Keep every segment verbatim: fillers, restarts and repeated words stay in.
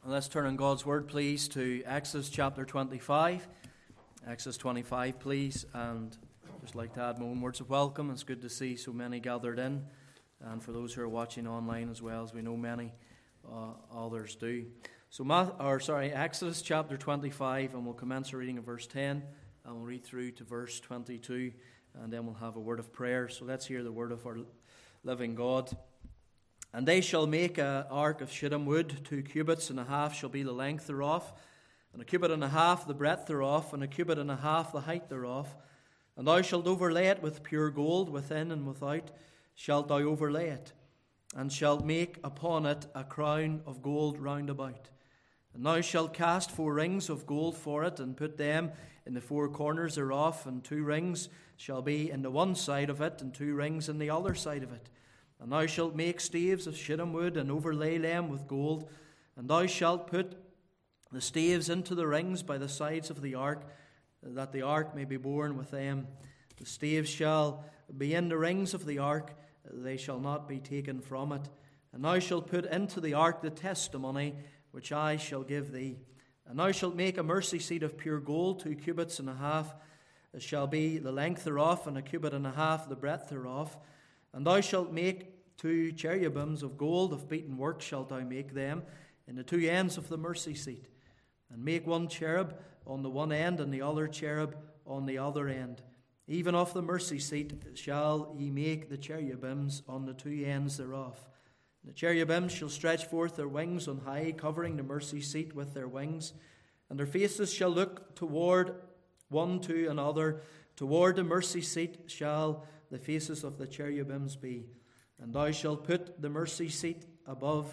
Let's turn in God's Word, please, to Exodus chapter twenty-five. Exodus twenty-five, please. And I'd just like to add my own words of welcome. It's good to see so many gathered in. And for those who are watching online as well, as we know many uh, others do. So, Math, or sorry, Exodus chapter twenty-five, and we'll commence our reading of verse ten, and we'll read through to verse twenty-two, and then we'll have a word of prayer. So let's hear the word of our living God. And they shall make an ark of shittim wood, two cubits and a half shall be the length thereof, and a cubit and a half the breadth thereof, and a cubit and a half the height thereof. And thou shalt overlay it with pure gold, within and without shalt thou overlay it, and shalt make upon it a crown of gold round about. And thou shalt cast four rings of gold for it, and put them in the four corners thereof, and two rings shall be in the one side of it, and two rings in the other side of it. And thou shalt make staves of shittim wood, and overlay them with gold. And thou shalt put the staves into the rings by the sides of the ark, that the ark may be borne with them. The staves shall be in the rings of the ark, they shall not be taken from it. And thou shalt put into the ark the testimony which I shall give thee. And thou shalt make a mercy seat of pure gold, two cubits and a half shall be the length thereof, and a cubit and a half the breadth thereof. And thou shalt make two cherubims of gold, of beaten work shalt thou make them, in the two ends of the mercy seat. And make one cherub on the one end, and the other cherub on the other end. Even of the mercy seat shall ye make the cherubims on the two ends thereof. The cherubims shall stretch forth their wings on high, covering the mercy seat with their wings. And their faces shall look toward one to another. Toward the mercy seat shall the faces of the cherubims be. And thou shalt put the mercy seat above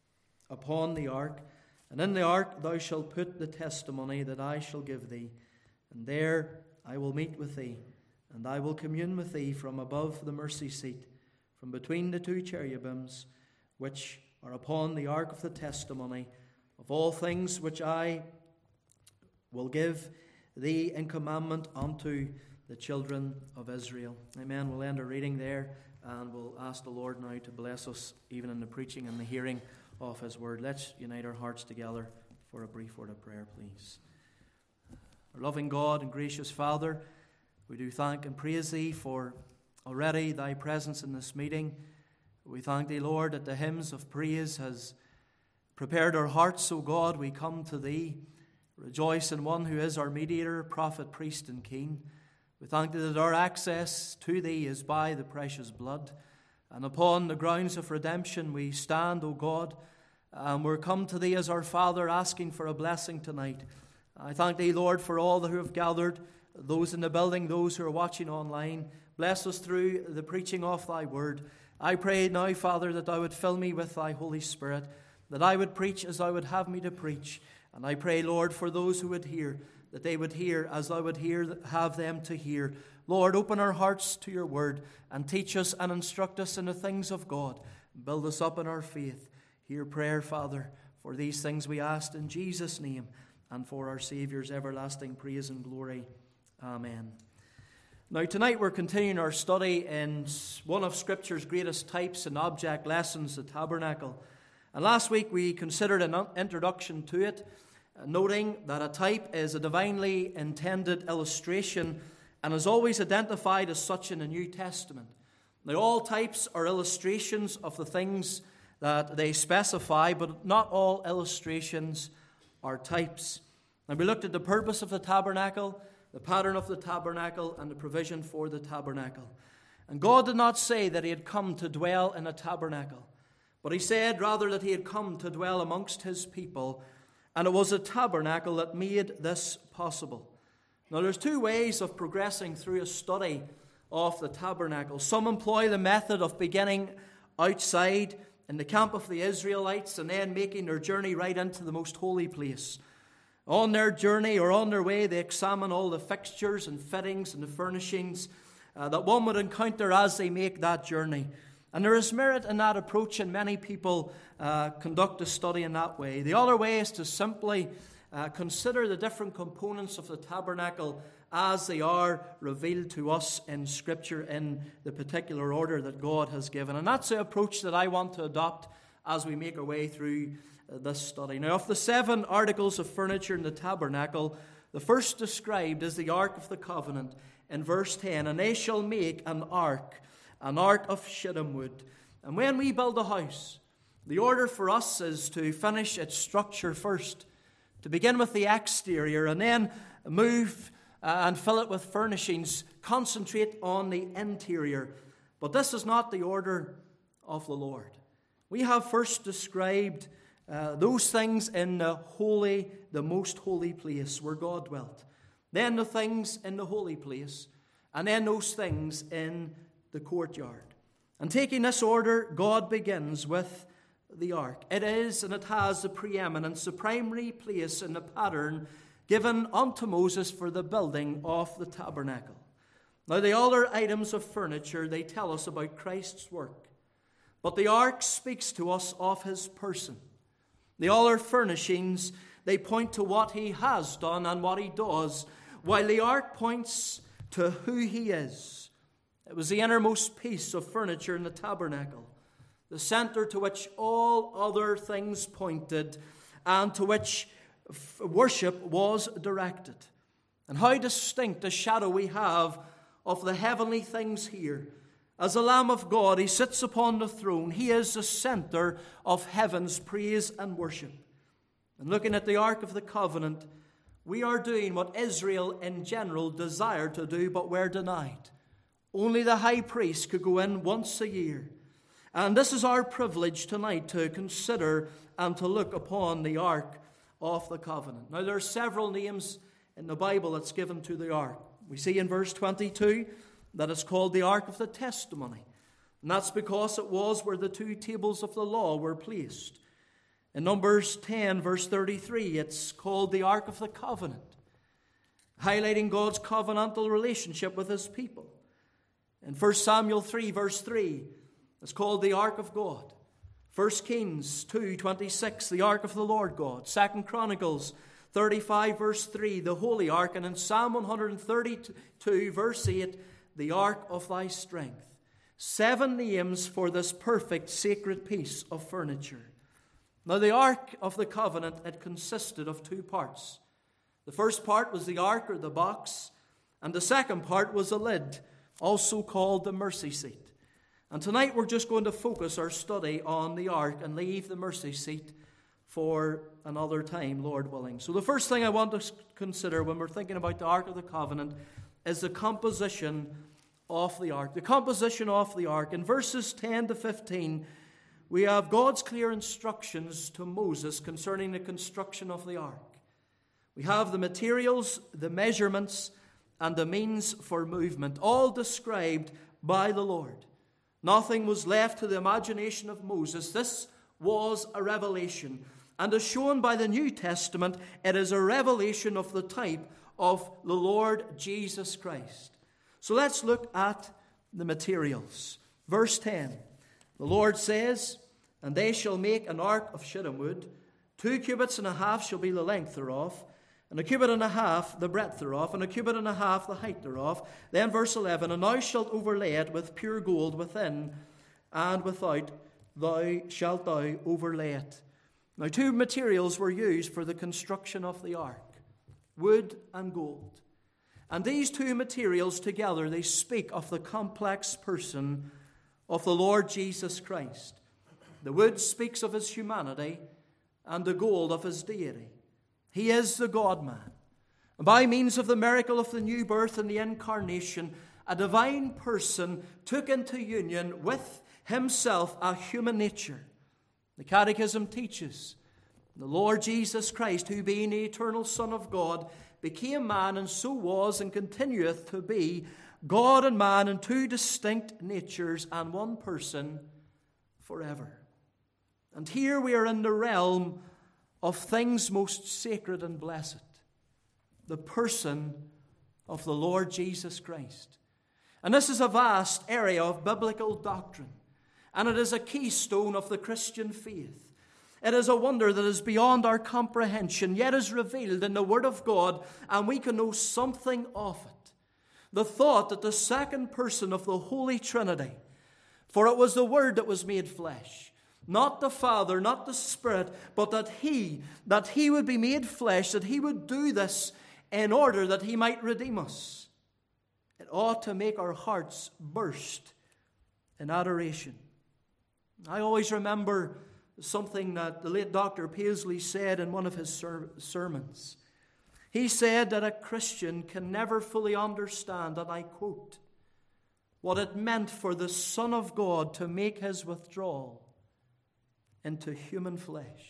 upon the ark. And in the ark thou shalt put the testimony that I shall give thee. And there I will meet with thee, and I will commune with thee from above the mercy seat, from between the two cherubims, which are upon the ark of the testimony, of all things which I will give thee in commandment unto the children of Israel. Amen. We'll end our reading there, and we'll ask the Lord now to bless us even in the preaching and the hearing of His word. Let's unite our hearts together for a brief word of prayer, please. Our loving God and gracious Father, we do thank and praise Thee for already Thy presence in this meeting. We thank Thee, Lord, that the hymns of praise has prepared our hearts. O God, we come to Thee, rejoice in one who is our mediator, prophet, priest, and king. We thank Thee that our access to Thee is by the precious blood. And upon the grounds of redemption we stand, O God, and we're come to Thee as our Father, asking for a blessing tonight. I thank Thee, Lord, for all who have gathered, those in the building, those who are watching online. Bless us through the preaching of Thy word. I pray now, Father, that Thou would fill me with Thy Holy Spirit, that I would preach as Thou would have me to preach. And I pray, Lord, for those who would hear, that they would hear as Thou would hear, have them to hear. Lord, open our hearts to Your word and teach us and instruct us in the things of God. Build us up in our faith. Hear prayer, Father, for these things we ask in Jesus' name and for our Saviour's everlasting praise and glory. Amen. Now, tonight we're continuing our study in one of Scripture's greatest types and object lessons, the tabernacle. And last week we considered an introduction to it, noting that a type is a divinely intended illustration and is always identified as such in the New Testament. Now, all types are illustrations of the things that they specify, but not all illustrations are types. And we looked at the purpose of the tabernacle, the pattern of the tabernacle, and the provision for the tabernacle. And God did not say that He had come to dwell in a tabernacle, but He said rather that He had come to dwell amongst His people, and it was a tabernacle that made this possible. Now, there's two ways of progressing through a study of the tabernacle. Some employ the method of beginning outside in the camp of the Israelites and then making their journey right into the most holy place. On their journey or on their way, they examine all the fixtures and fittings and the furnishings uh, that one would encounter as they make that journey. And there is merit in that approach, and many people uh, conduct a study in that way. The other way is to simply uh, consider the different components of the tabernacle as they are revealed to us in Scripture in the particular order that God has given. And that's the approach that I want to adopt as we make our way through this study. Now, of the seven articles of furniture in the tabernacle, the first described is the Ark of the Covenant in verse ten. And they shall make an ark, an ark of shittim wood. And when we build a house, the order for us is to finish its structure first, to begin with the exterior, and then move uh, and fill it with furnishings, concentrate on the interior. But this is not the order of the Lord. We have first described uh, those things in the holy, the most holy place where God dwelt. Then the things in the holy place, and then those things in the courtyard. And taking this order, God begins with the ark. It is and it has the preeminence, the primary place in the pattern given unto Moses for the building of the tabernacle. Now, the other items of furniture, they tell us about Christ's work. But the ark speaks to us of his person. The other furnishings, they point to what he has done and what he does, while the ark points to who he is. It was the innermost piece of furniture in the tabernacle, the center to which all other things pointed and to which worship was directed. And how distinct a shadow we have of the heavenly things here. As the Lamb of God, he sits upon the throne. He is the center of heaven's praise and worship. And looking at the Ark of the Covenant, we are doing what Israel in general desired to do, but were denied. Only the high priest could go in once a year. And this is our privilege tonight, to consider and to look upon the Ark of the Covenant. Now, there are several names in the Bible that's given to the Ark. We see in verse twenty-two that it's called the Ark of the Testimony. And that's because it was where the two tables of the law were placed. In Numbers ten, verse thirty-three, it's called the Ark of the Covenant, highlighting God's covenantal relationship with his people. In First Samuel three, verse three, it's called the Ark of God. First Kings two, twenty-six, the Ark of the Lord God. Second Chronicles thirty-five, verse three, the Holy Ark. And in Psalm one thirty-two, verse eight, the Ark of thy strength. Seven names for this perfect sacred piece of furniture. Now, the Ark of the Covenant, it consisted of two parts. The first part was the ark or the box, and the second part was a lid, also called the mercy seat. And tonight we're just going to focus our study on the ark and leave the mercy seat for another time, Lord willing. So the first thing I want to consider when we're thinking about the Ark of the Covenant is the composition of the ark. The composition of the ark. In verses ten to fifteen, we have God's clear instructions to Moses concerning the construction of the ark. We have the materials, the measurements, and the means for movement, all described by the Lord. Nothing was left to the imagination of Moses. This was a revelation. And as shown by the New Testament, it is a revelation of the type of the Lord Jesus Christ. So let's look at the materials. Verse ten. The Lord says, and they shall make an ark of shittim wood. Two cubits and a half shall be the length thereof, and a cubit and a half the breadth thereof, and a cubit and a half the height thereof. Then verse eleven, and thou shalt overlay it with pure gold within and without, thou shalt thou overlay it. Now, two materials were used for the construction of the ark, wood and gold. And these two materials together, they speak of the complex person of the Lord Jesus Christ. The wood speaks of his humanity, and the gold of his deity. He is the God-man. And by means of the miracle of the new birth and the incarnation, a divine person took into union with himself a human nature. The Catechism teaches the Lord Jesus Christ, who being the eternal Son of God, became man, and so was and continueth to be God and man in two distinct natures and one person forever. And here we are in the realm of things most sacred and blessed, the person of the Lord Jesus Christ. And this is a vast area of biblical doctrine, and it is a keystone of the Christian faith. It is a wonder that is beyond our comprehension, yet is revealed in the Word of God, and we can know something of it. The thought that the second person of the Holy Trinity, for it was the Word that was made flesh, Not the Father, not the Spirit, but that He, that He would be made flesh, that He would do this in order that He might redeem us. It ought to make our hearts burst in adoration. I always remember something that the late Doctor Paisley said in one of his ser- sermons. He said that a Christian can never fully understand, and I quote, what it meant for the Son of God to make His withdrawal into human flesh.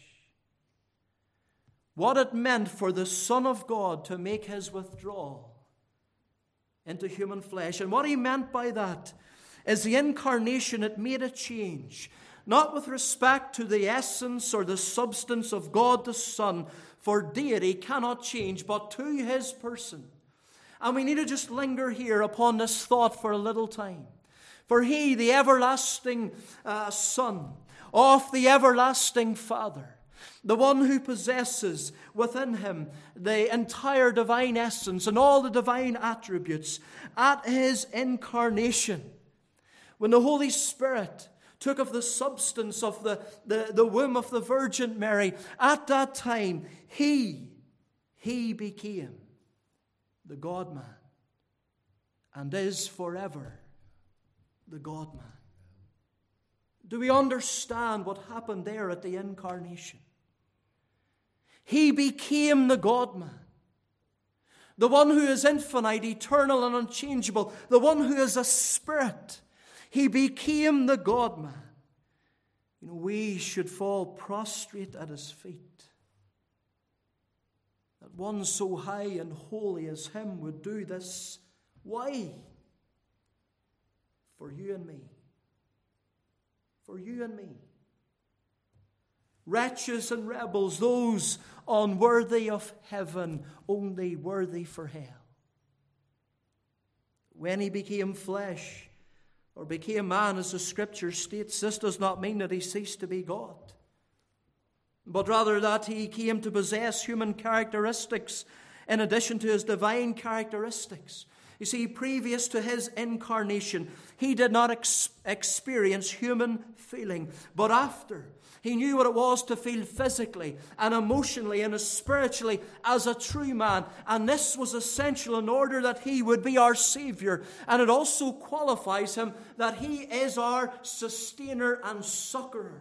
What it meant for the Son of God to make His withdrawal into human flesh. And what He meant by that is the incarnation. It made a change, not with respect to the essence or the substance of God the Son, for deity cannot change, but to His person. And we need to just linger here upon this thought for a little time. For He, the everlasting uh, Son of the everlasting Father, the one who possesses within Him the entire divine essence and all the divine attributes, at His incarnation, when the Holy Spirit took of the substance of the, the, the womb of the Virgin Mary, at that time, He, He became the God-man and is forever the God-man. Do we understand what happened there at the incarnation? He became the God-man, the one who is infinite, eternal, and unchangeable, the one who is a spirit. He became the God-man. You know, we should fall prostrate at His feet. That one so high and holy as Him would do this. Why? For you and me. For you and me. Wretches and rebels, those unworthy of heaven, only worthy for hell. When He became flesh, or became man, as the Scripture states, this does not mean that He ceased to be God, but rather that He came to possess human characteristics in addition to His divine characteristics. You see, previous to His incarnation, He did not ex- experience human feeling, but after, He knew what it was to feel physically and emotionally and spiritually as a true man. And this was essential in order that He would be our Savior. And it also qualifies Him that He is our sustainer and succorer.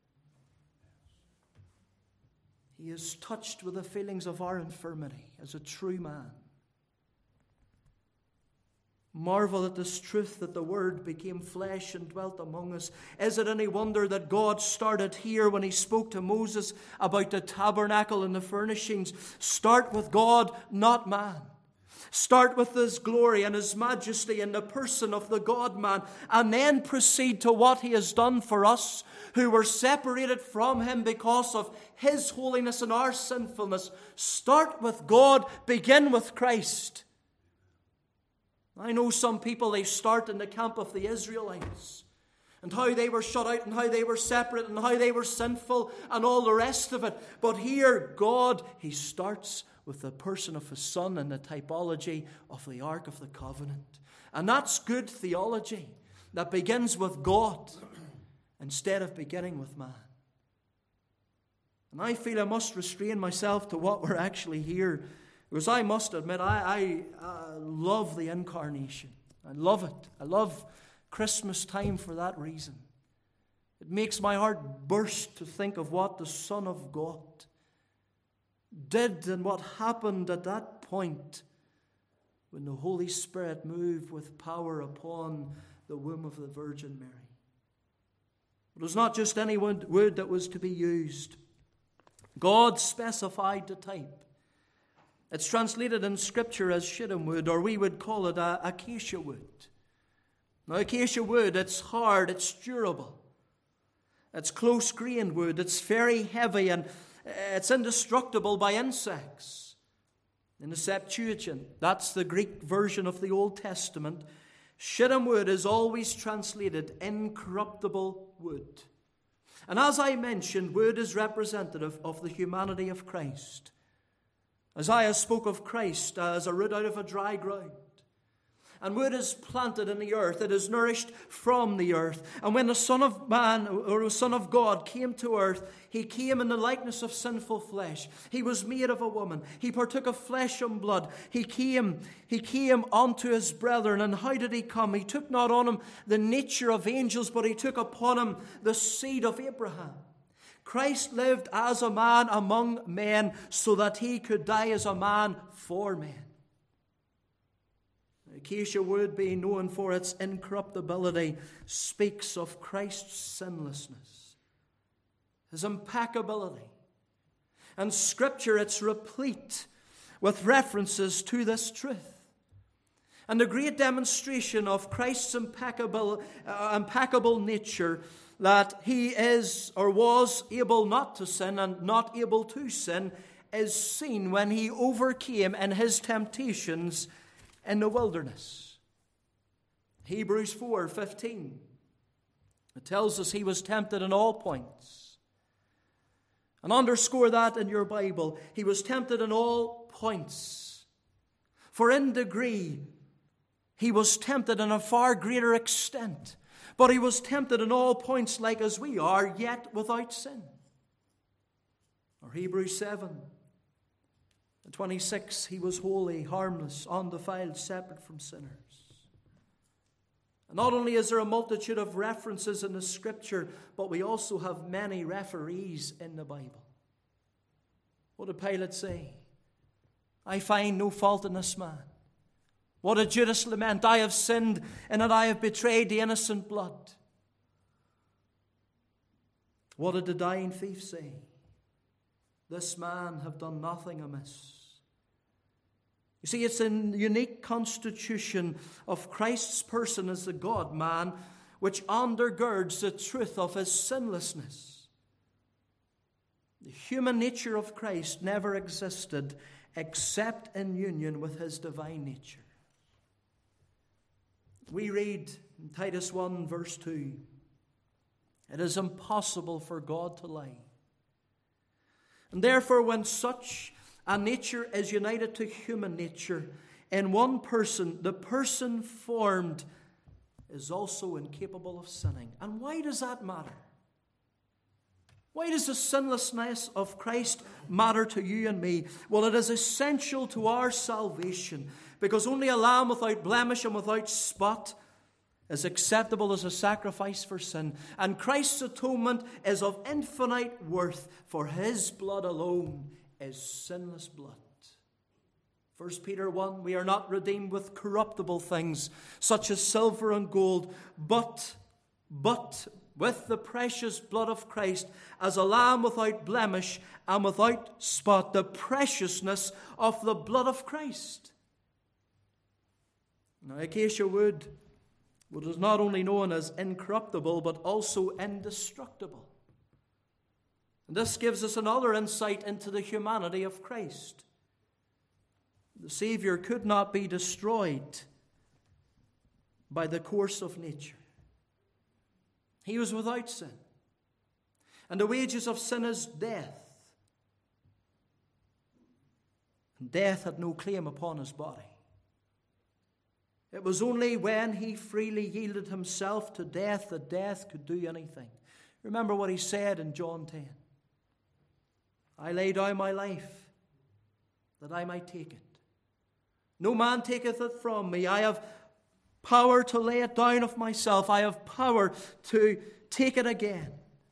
He is touched with the feelings of our infirmity as a true man. Marvel at this truth that the Word became flesh and dwelt among us. Is it any wonder that God started here when He spoke to Moses about the tabernacle and the furnishings? Start with God, not man. Start with His glory and His majesty in the person of the God-man, and then proceed to what He has done for us, who were separated from Him because of His holiness and our sinfulness. Start with God, begin with Christ. I know some people, they start in the camp of the Israelites and how they were shut out and how they were separate and how they were sinful and all the rest of it. But here, God, He starts with the person of His Son and the typology of the Ark of the Covenant. And that's good theology that begins with God instead of beginning with man. And I feel I must restrain myself to what we're actually here, because I must admit, I, I uh, love the incarnation. I love it. I love Christmas time for that reason. It makes my heart burst to think of what the Son of God did and what happened at that point when the Holy Spirit moved with power upon the womb of the Virgin Mary. It was not just any wood that was to be used. God specified the type. It's translated in Scripture as shittim wood, or we would call it a acacia wood. Now, acacia wood, it's hard, it's durable. It's close-grained wood, it's very heavy, and it's indestructible by insects. In the Septuagint, that's the Greek version of the Old Testament, shittim wood is always translated incorruptible wood. And as I mentioned, wood is representative of the humanity of Christ. Isaiah spoke of Christ as a root out of a dry ground. And wood is planted in the earth. It is nourished from the earth. And when the Son of Man, or the Son of God, came to earth, he came in the likeness of sinful flesh. He was made of a woman. He partook of flesh and blood. He came, he came unto his brethren. And how did he come? He took not on him the nature of angels, but he took upon him the seed of Abraham. Christ lived as a man among men so that he could die as a man for men. Acacia wood, being known for its incorruptibility, speaks of Christ's sinlessness, his impeccability. And Scripture, it's replete with references to this truth. And the great demonstration of Christ's impeccable, uh, impeccable nature, that he is or was able not to sin and not able to sin, is seen when he overcame in his temptations in the wilderness. Hebrews four fifteen. It tells us he was tempted in all points. And underscore that in your Bible. He was tempted in all points. For in degree, he was tempted in a far greater extent. But he was tempted in all points like as we are, yet without sin. Or Hebrews seven twenty-six, he was holy, harmless, undefiled, separate from sinners. And not only is there a multitude of references in the Scripture, but we also have many referees in the Bible. What did Pilate say? I find no fault in this man. What did Judas lament? I have sinned in that I have betrayed the innocent blood. What did the dying thief say? This man have done nothing amiss. You see, it's in the unique constitution of Christ's person as the God-man which undergirds the truth of his sinlessness. The human nature of Christ never existed except in union with his divine nature. We read in Titus one verse two, it is impossible for God to lie. And therefore, when such a nature is united to human nature in one person, the person formed is also incapable of sinning. And why does that matter? Why does the sinlessness of Christ matter to you and me? Well, it is essential to our salvation, because only a lamb without blemish and without spot is acceptable as a sacrifice for sin. And Christ's atonement is of infinite worth, for his blood alone is sinless blood. First Peter one, we are not redeemed with corruptible things, such as silver and gold, but, but with the precious blood of Christ, as a lamb without blemish and without spot, the preciousness of the blood of Christ. Now, acacia wood, what is not only known as incorruptible, but also indestructible. And this gives us another insight into the humanity of Christ. The Savior could not be destroyed by the course of nature. He was without sin. And the wages of sin is death. And death had no claim upon his body. It was only when he freely yielded himself to death that death could do anything. Remember what he said in John ten. I lay down my life that I might take it. No man taketh it from me. I have power to lay it down of myself. I have power to take it again.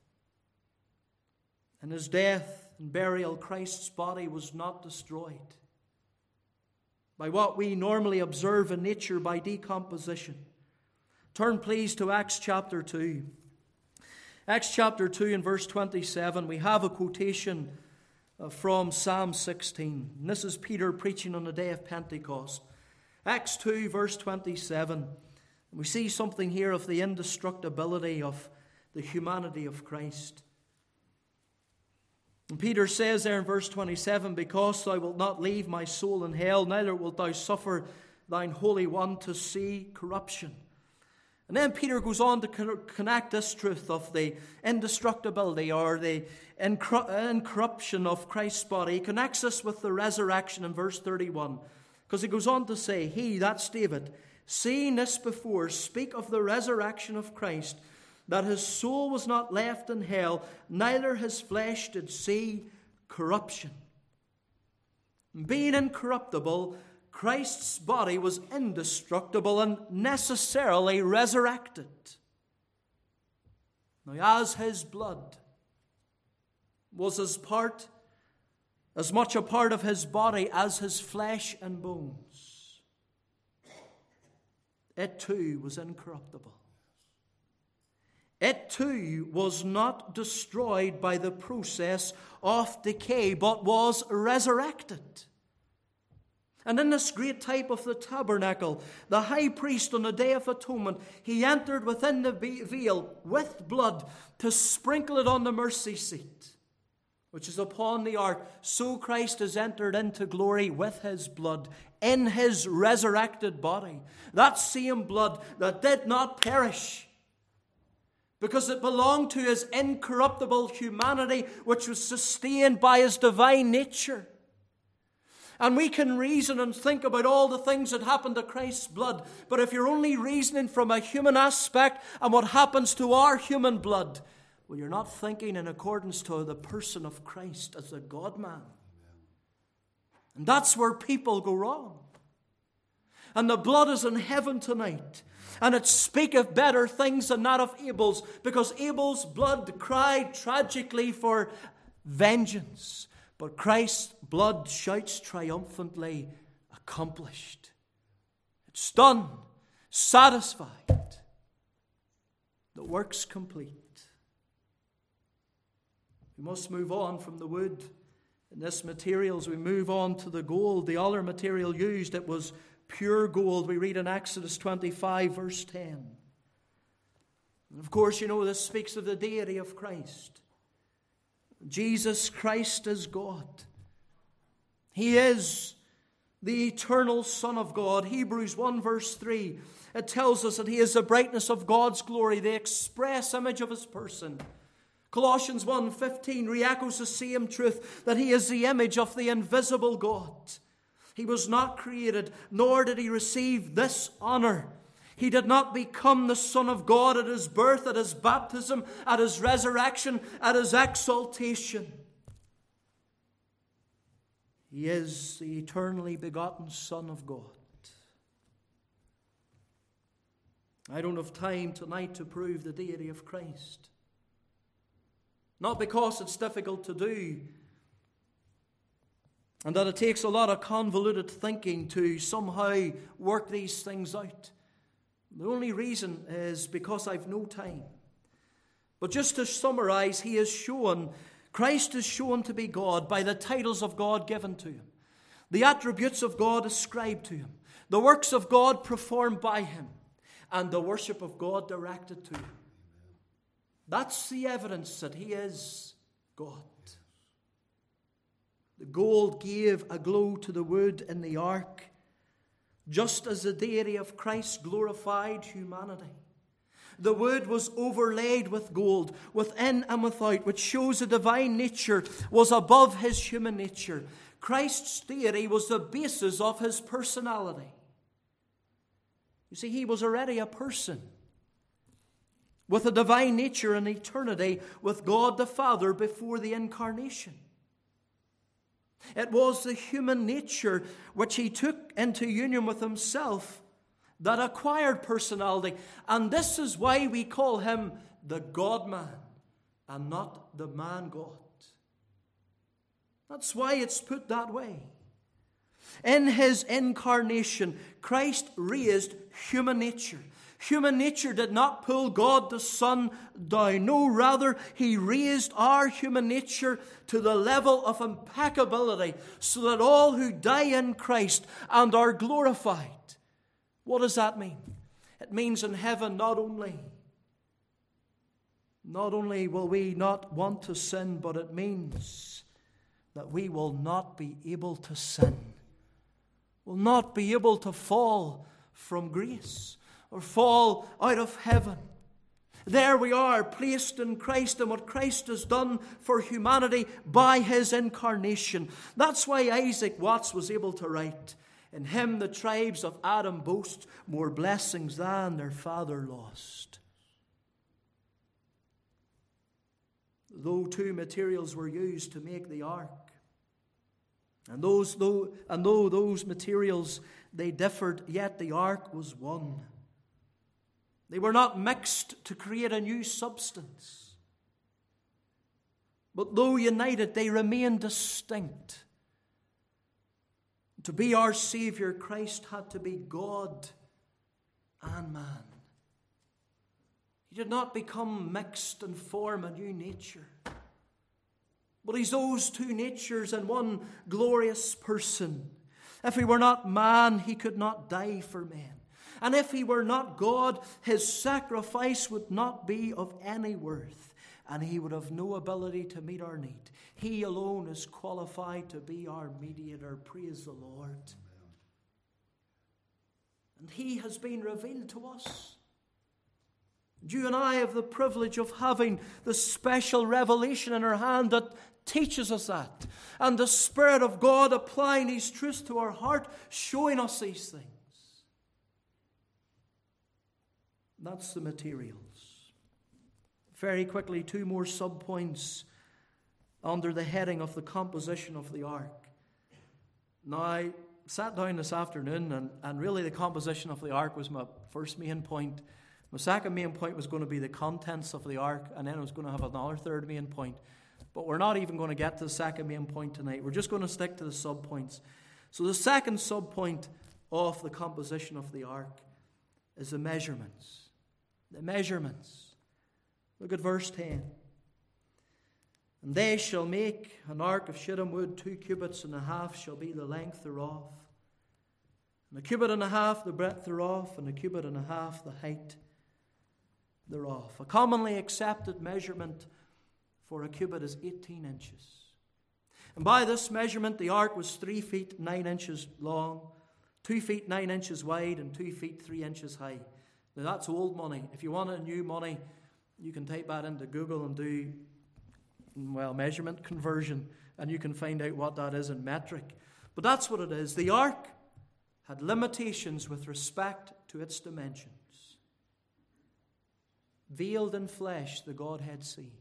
In his death and burial, Christ's body was not destroyed by what we normally observe in nature by decomposition. Turn please to Acts chapter two. Acts chapter two and verse twenty-seven, we have a quotation from Psalm sixteen. And this is Peter preaching on the day of Pentecost. Acts two verse twenty-seven. We see something here of the indestructibility of the humanity of Christ. And Peter says there in verse twenty-seven, because thou wilt not leave my soul in hell, neither wilt thou suffer thine Holy One to see corruption. And then Peter goes on to connect this truth of the indestructibility or the incorruption of Christ's body. He connects this with the resurrection in verse thirty-one. Because he goes on to say, he, that's David, seeing this before, speak of the resurrection of Christ, that his soul was not left in hell, neither his flesh did see corruption. Being incorruptible, Christ's body was indestructible and necessarily resurrected. Now, as his blood was as part, as much a part of his body as his flesh and bones, it too was incorruptible. It too was not destroyed by the process of decay, but was resurrected. And in this great type of the tabernacle, the high priest on the Day of Atonement, he entered within the veil with blood to sprinkle it on the mercy seat, which is upon the ark. So Christ has entered into glory with his blood in his resurrected body. That same blood that did not perish, because it belonged to his incorruptible humanity, which was sustained by his divine nature. And we can reason and think about all the things that happened to Christ's blood, but if you're only reasoning from a human aspect and what happens to our human blood, well, you're not thinking in accordance to the person of Christ as the God-man. And that's where people go wrong. And the blood is in heaven tonight. And it speaketh better things than that of Abel's, because Abel's blood cried tragically for vengeance. But Christ's blood shouts triumphantly, accomplished. It's done, satisfied. The work's complete. We must move on from the wood and this material as we move on to the gold. The other material used, it was pure gold. We read in Exodus twenty-five, verse ten. And of course, you know, this speaks of the deity of Christ. Jesus Christ is God. He is the eternal Son of God. Hebrews one, verse three, it tells us that he is the brightness of God's glory, the express image of his person. Colossians one fifteen re-echoes the same truth, that he is the image of the invisible God. He was not created, nor did he receive this honor. He did not become the Son of God at his birth, at his baptism, at his resurrection, at his exaltation. He is the eternally begotten Son of God. I don't have time tonight to prove the deity of Christ. Not because it's difficult to do, and that it takes a lot of convoluted thinking to somehow work these things out. The only reason is because I've no time. But just to summarize, he is shown, Christ is shown to be God by the titles of God given to him, the attributes of God ascribed to him, the works of God performed by him, and the worship of God directed to him. That's the evidence that he is God. The gold gave a glow to the wood in the ark, just as the deity of Christ glorified humanity. The wood was overlaid with gold, within and without, which shows the divine nature was above his human nature. Christ's deity was the basis of his personality. You see, he was already a person with a divine nature in eternity with God the Father before the incarnation. It was the human nature which he took into union with himself that acquired personality. And this is why we call him the God-man and not the man-God. That's why it's put that way. In his incarnation, Christ raised human nature. Human nature did not pull God the Son down. No, rather, he raised our human nature to the level of impeccability so that all who die in Christ and are glorified. What does that mean? It means in heaven not only, not only will we not want to sin, but it means that we will not be able to sin. Will not be able to fall from grace or fall out of heaven. There we are, placed in Christ and what Christ has done for humanity by his incarnation. That's why Isaac Watts was able to write In him the tribes of Adam boast more blessings than their father lost. Though two materials were used to make the ark, and those though and though those materials they differed, yet the ark was one. They were not mixed to create a new substance, but though united, they remained distinct. To be our Savior, Christ had to be God and man. He did not become mixed and form a new nature, but he's those two natures in one glorious person. If he were not man, he could not die for men. And if he were not God, his sacrifice would not be of any worth, and he would have no ability to meet our need. He alone is qualified to be our mediator. Praise the Lord. And he has been revealed to us. You and I have the privilege of having the special revelation in our hand that teaches us that. And the Spirit of God applying these truths to our heart, showing us these things. That's the materials. Very quickly, two more sub-points under the heading of the composition of the ark. Now, I sat down this afternoon, and, and really the composition of the ark was my first main point. My second main point was going to be the contents of the ark, and then I was going to have another third main point. But we're not even going to get to the second main point tonight. We're just going to stick to the sub-points. So the second sub-point of the composition of the ark is the measurements. The measurements. Look at verse ten. And they shall make an ark of shittim wood, two cubits and a half shall be the length thereof, and a cubit and a half the breadth thereof, and a cubit and a half the height thereof. A commonly accepted measurement for a cubit is eighteen inches. And by this measurement, the ark was three feet nine inches long, two feet nine inches wide, and two feet three inches high. Now that's old money. If you want a new money, you can type that into Google and do, well, measurement conversion, and you can find out what that is in metric. But that's what it is. The ark had limitations with respect to its dimensions. Veiled in flesh, the Godhead see.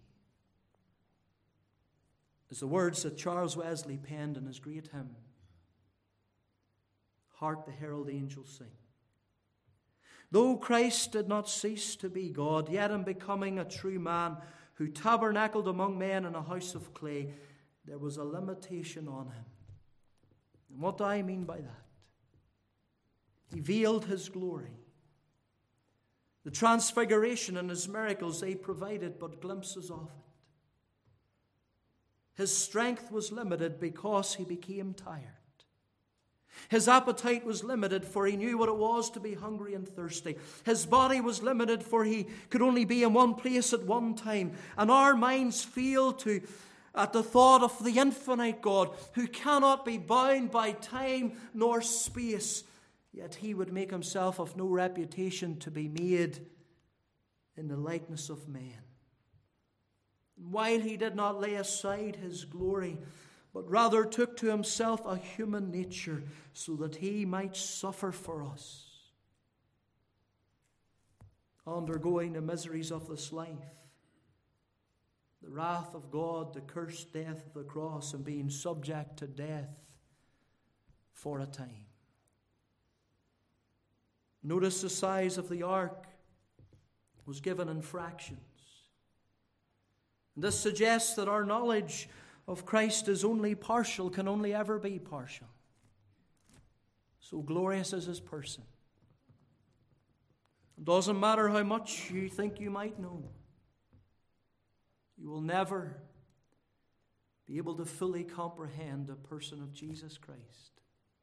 As the words that Charles Wesley penned in his great hymn, "Hark the herald angels sing." Though Christ did not cease to be God, yet in becoming a true man who tabernacled among men in a house of clay, there was a limitation on him. And what do I mean by that? He veiled his glory. The transfiguration and his miracles, they provided but glimpses of it. His strength was limited because he became tired. His appetite was limited, for he knew what it was to be hungry and thirsty. His body was limited, for he could only be in one place at one time. And our minds fail to, at the thought of the infinite God, who cannot be bound by time nor space. Yet he would make himself of no reputation to be made in the likeness of man. While he did not lay aside his glory, but rather took to himself a human nature so that he might suffer for us, undergoing the miseries of this life, the wrath of God, the cursed death of the cross, and being subject to death for a time. Notice the size of the ark was given in fractions. And this suggests that our knowledge of Christ is only partial, can only ever be partial. So glorious is his person. It doesn't matter how much you think you might know. You will never be able to fully comprehend the person of Jesus Christ.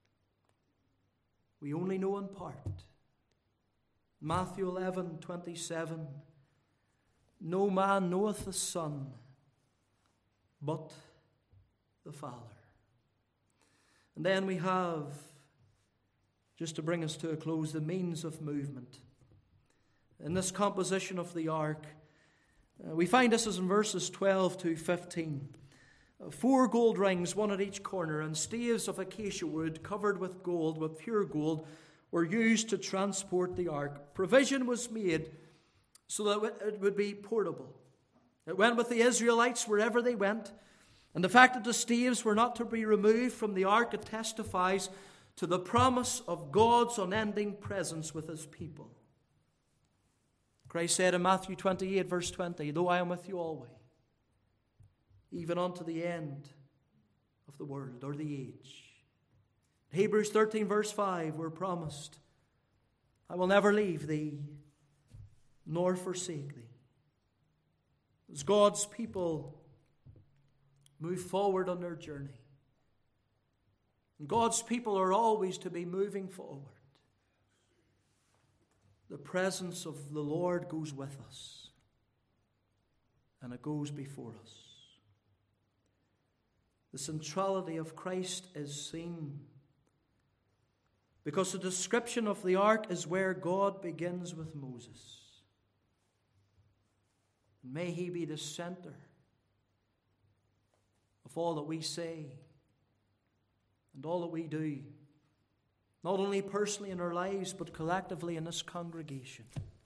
We only know in part. Matthew eleven twenty-seven. No man knoweth the Son, but the Father. And then we have, just to bring us to a close, the means of movement. In this composition of the ark, uh, we find this is in verses twelve to fifteen. Four gold rings, one at each corner, and staves of acacia wood covered with gold, with pure gold, were used to transport the ark. Provision was made so that it would be portable. It went with the Israelites wherever they went. And the fact that the staves were not to be removed from the ark, it testifies to the promise of God's unending presence with his people. Christ said in Matthew twenty-eight, verse twenty, "Though I am with you always, even unto the end of the world," or the age. Hebrews thirteen, verse five, we're promised, "I will never leave thee, nor forsake thee." As God's people move forward on their journey, and God's people are always to be moving forward, the presence of the Lord goes with us, and it goes before us. The centrality of Christ is seen because the description of the ark is where God begins with Moses. May he be the center of all that we say and all that we do, not only personally in our lives, but collectively in this congregation.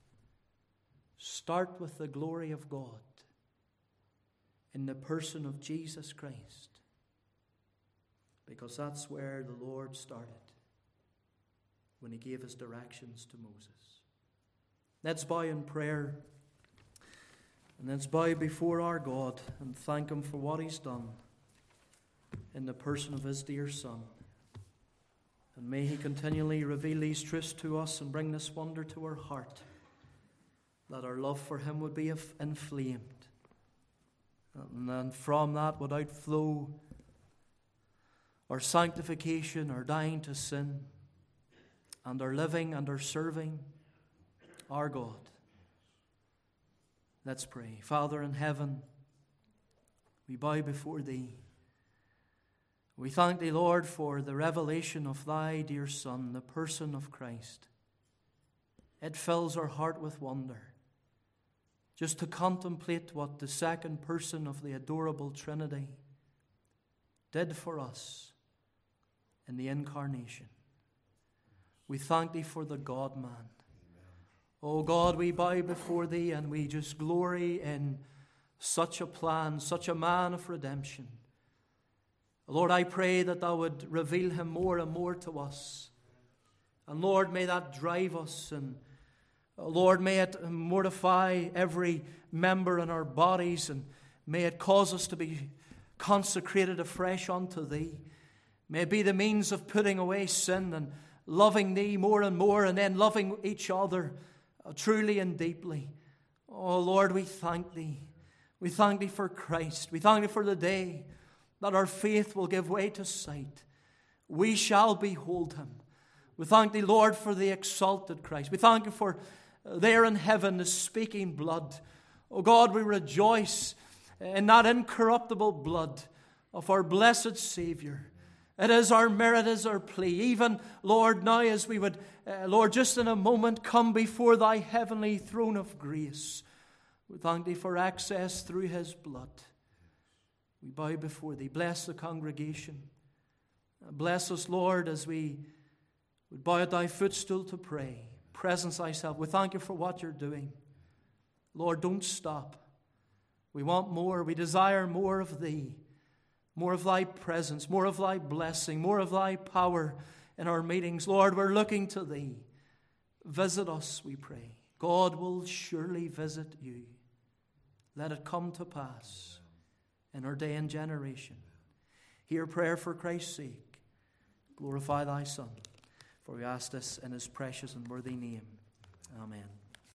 Start with the glory of God in the person of Jesus Christ, because that's where the Lord started when he gave his directions to Moses. Let's bow in prayer, and let's bow before our God and thank him for what he's done in the person of his dear Son. And may he continually reveal these truths to us and bring this wonder to our heart, that our love for him would be inflamed, and then from that would outflow our sanctification, our dying to sin, and our living and our serving our God. Let's pray. Father in heaven, we bow before thee. We thank thee, Lord, for the revelation of thy dear Son, the person of Christ. It fills our heart with wonder just to contemplate what the second person of the adorable Trinity did for us in the incarnation. We thank thee for the God-man. Oh God, we bow before thee and we just glory in such a plan, such a man of redemption. Lord, I pray that thou would reveal him more and more to us. And Lord, may that drive us, and Lord, may it mortify every member in our bodies, and may it cause us to be consecrated afresh unto thee. May it be the means of putting away sin and loving thee more and more, and then loving each other truly and deeply. Oh Lord, we thank thee. We thank thee for Christ. We thank thee for the day that our faith will give way to sight. We shall behold him. We thank thee, Lord, for the exalted Christ. We thank you for there in heaven the speaking blood. Oh God, we rejoice in that incorruptible blood of our blessed Savior. It is our merit, it is our plea. Even, Lord, now as we would, uh, Lord, just in a moment come before thy heavenly throne of grace, we thank thee for access through his blood. We bow before thee. Bless the congregation. Bless us, Lord, as we would bow at thy footstool to pray. Presence thyself. We thank you for what you're doing. Lord, don't stop. We want more. We desire more of thee. More of thy presence. More of thy blessing. More of thy power in our meetings. Lord, we're looking to thee. Visit us, we pray. God will surely visit you. Let it come to pass in our day and generation. Hear prayer for Christ's sake. Glorify thy Son. For we ask this in his precious and worthy name. Amen.